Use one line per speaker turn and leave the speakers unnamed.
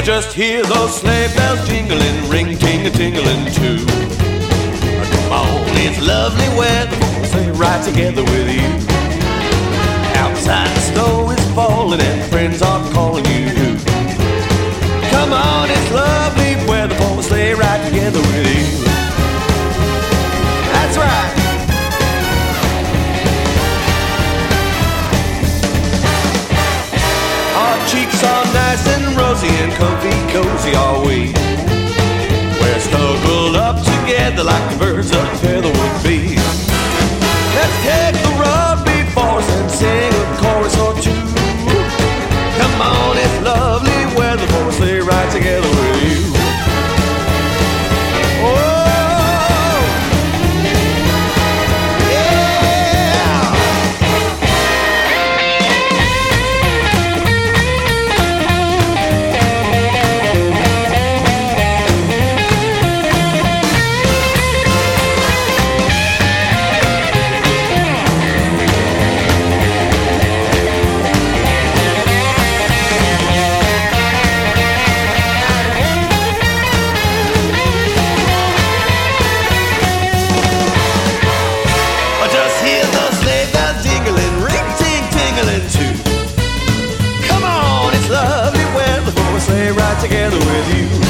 Just hear those sleigh bells jingling, ring-ting-a-tingling too. Come on, it's lovely weather, we'll stay right together with you. Outside the snow is falling and friends are calling you. Come on, it's lovely weather, we'll stay right together with you. That's right. Our cheeks are nice and rosy and comfy, cozy are we. We're snuggled up together like the birds of a feather would be. Let's take the road before us and sing a chorus or two. Come on, it's lovely weather, we'll stay right together with you. Together with you.